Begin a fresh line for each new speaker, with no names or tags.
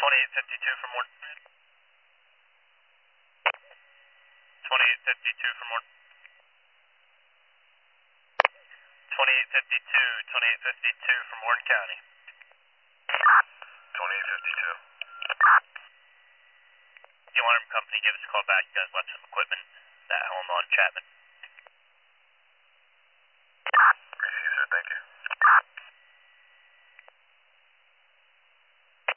2852 from Warren. 2852 from Warren. 2852 from Warren County. 2852. The alarm company, give us a call back. You guys left some equipment at home on Chapman.